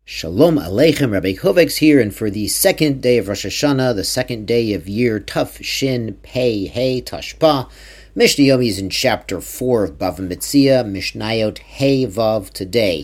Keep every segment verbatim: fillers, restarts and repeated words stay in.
Shalom Aleichem, Rabbi Kovacs here, and for the second day of Rosh Hashanah, the second day of year Tuf Shin Pei Hey Tashpa, Mishnah Yomi is in chapter four of Bava Metzia, Mishnayot Hey Vav today.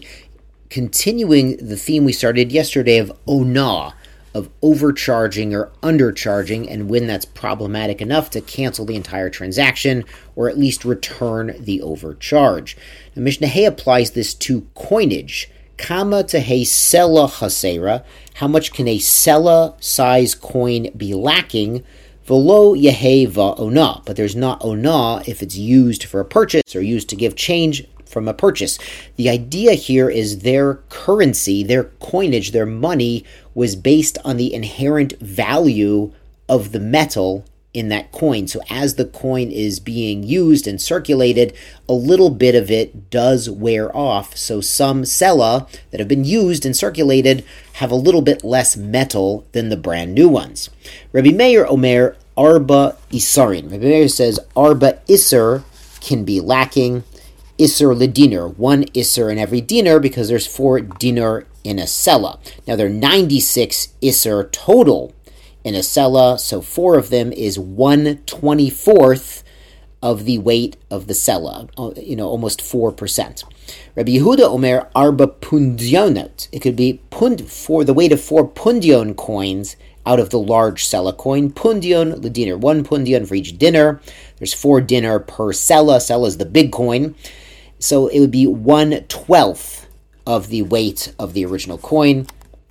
Continuing the theme we started yesterday of Onah, of overcharging or undercharging, and when that's problematic enough to cancel the entire transaction, or at least return the overcharge. Now, Mishnah Hey applies this to coinage. Kama tehe sela chasera, how much can a sela size coin be lacking? Velo yehe va ona, but there's not ona if it's used for a purchase or used to give change from a purchase. The idea here is their currency, their coinage, their money was based on the inherent value of the metal in that coin. So as the coin is being used and circulated, a little bit of it does wear off. So some sela that have been used and circulated have a little bit less metal than the brand new ones. Rabbi Meir Omer Arba Isarin. Rabbi Meir says Arba Isser can be lacking. Isser lediner, one Isser in every dinar, because there's four dinar in a sela. Now there are ninety-six Isser total in a sela, so four of them is one twenty-fourth of the weight of the sela, you know, almost four percent. Rabbi Yehuda Omer Arba Pundionot. It could be pund for the weight of four pundion coins out of the large sela coin. Pundion lediner, one pundion for each dinar. There's four dinar per sela. Sela is the big coin, so it would be one twelfth of the weight of the original coin.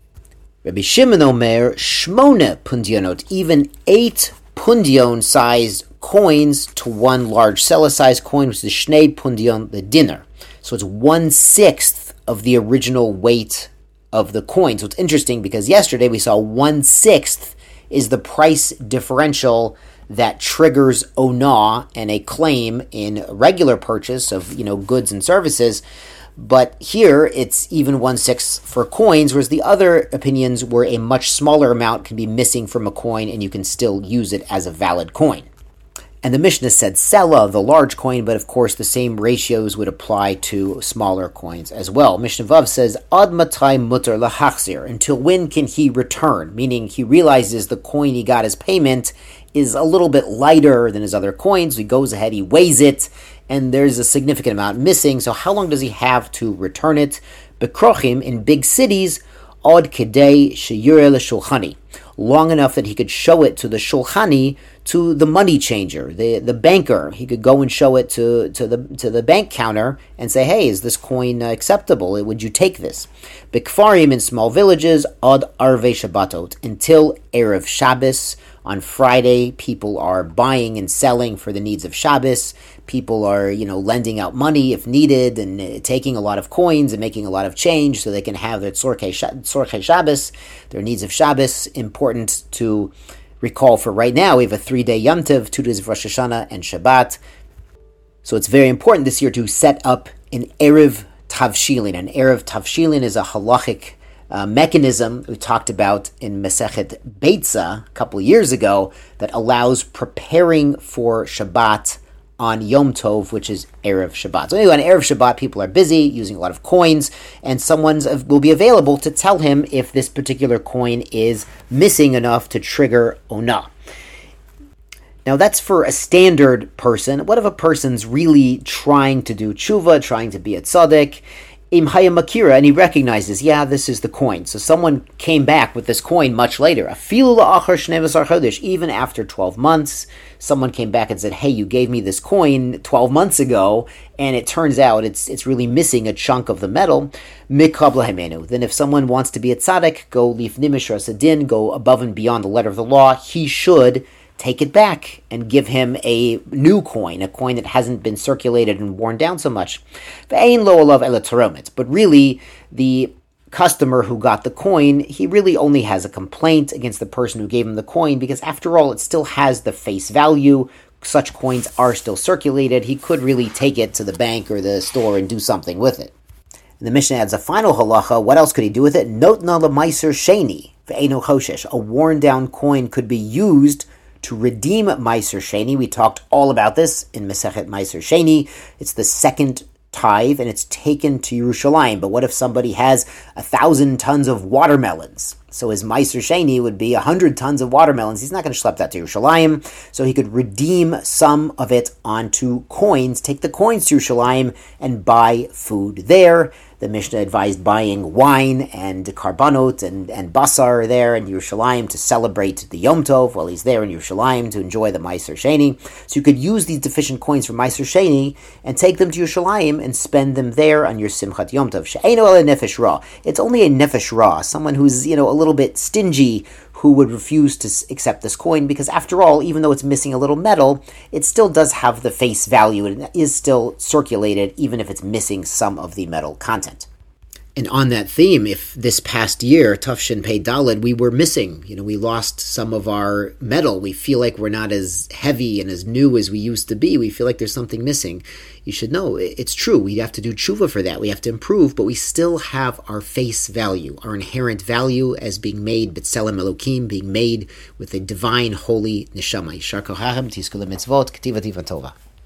Rabbi Shimon Omer, Shmona pundionot, even eight pundion-sized coins to one large sela-sized coin, which is the shnei pundion, the dinar. So it's one-sixth of the original weight of the coin. So it's interesting because yesterday we saw one-sixth is the price differential that triggers onah and a claim in regular purchase of, you know, goods and services. But here, it's even one-sixth for coins, whereas the other opinions were a much smaller amount can be missing from a coin, and you can still use it as a valid coin. And the Mishnah said sela, the large coin, but of course the same ratios would apply to smaller coins as well. Mishnah Vav says, Ad matai mutar lahachzir, until when can he return? Meaning he realizes the coin he got as payment is a little bit lighter than his other coins. He goes ahead, he weighs it, and there's a significant amount missing. So how long does he have to return it? Bekrochim, in big cities, od kedei sheyure l'shulchani, long enough that he could show it to the shulchani, to the money changer, the, the banker. He could go and show it to, to the to the bank counter and say, hey, is this coin acceptable? Would you take this? Bekfarim, in small villages, od arvei shabbatot, until Erev Shabbos. On Friday, people are buying and selling for the needs of Shabbos. People are, you know, lending out money if needed and uh, taking a lot of coins and making a lot of change so they can have their tzorchei Shabbos, their needs of Shabbos. Important to recall for right now, we have a three-day Yom Tov, two days of Rosh Hashanah and Shabbat. So it's very important this year to set up an Erev Tavshilin. An Erev Tavshilin is a halachic Uh, mechanism we talked about in Masechet Beitza a couple of years ago that allows preparing for Shabbat on Yom Tov, which is Erev Shabbat. So anyway, on Erev Shabbat, people are busy using a lot of coins, and someone will be available to tell him if this particular coin is missing enough to trigger Onah. Now that's for a standard person. What if a person's really trying to do tshuva, trying to be a tzaddik, Im Hayam Makira, and he recognizes, yeah, this is the coin. So someone came back with this coin much later. Afilu la'achar shnei v'asar chodesh, even after twelve months, someone came back and said, hey, you gave me this coin twelve months ago, and it turns out it's it's really missing a chunk of the metal. Mikab lahemenu. Then if someone wants to be a tzaddik, go lifnim mishras adin, go above and beyond the letter of the law, he should take it back and give him a new coin, a coin that hasn't been circulated and worn down so much. But really, the customer who got the coin, he really only has a complaint against the person who gave him the coin, because after all, it still has the face value. Such coins are still circulated. He could really take it to the bank or the store and do something with it. And the Mishnah adds a final halacha. What else could he do with it? Notna l'maiser sheni ve'eno choshesh. A worn down coin could be used to redeem Meiser Sheni. We talked all about this in Masechet Meiser Sheni. It's the second tithe and it's taken to Yerushalayim. But what if somebody has a thousand tons of watermelons? So his Meiser Sheni would be a hundred tons of watermelons. He's not going to schlep that to Yerushalayim. So he could redeem some of it onto coins, take the coins to Yerushalayim and buy food there. The Mishnah advised buying wine and karbanot and, and basar there in Yerushalayim to celebrate the Yom Tov while he's there in Yerushalayim to enjoy the Meiser Sheni. So you could use these deficient coins from Meiser Sheni and take them to Yerushalayim and spend them there on your Simchat Yom Tov. She'eino ele nefesh ra. It's only a nefesh ra, someone who's, you know, a little bit stingy, who would refuse to accept this coin, because after all, even though it's missing a little metal, it still does have the face value and it is still circulated, even if it's missing some of the metal content. And on that theme, if this past year, Tufshin Pei Daled, we were missing, you know, we lost some of our metal, we feel like we're not as heavy and as new as we used to be, we feel like there's something missing, you should know, it's true, we have to do tshuva for that, we have to improve, but we still have our face value, our inherent value as being made, B'Tselem Elokim, being made with a divine, holy neshama. Yishar kochachem, tizku lemitzvot, k'tiva tiva tova.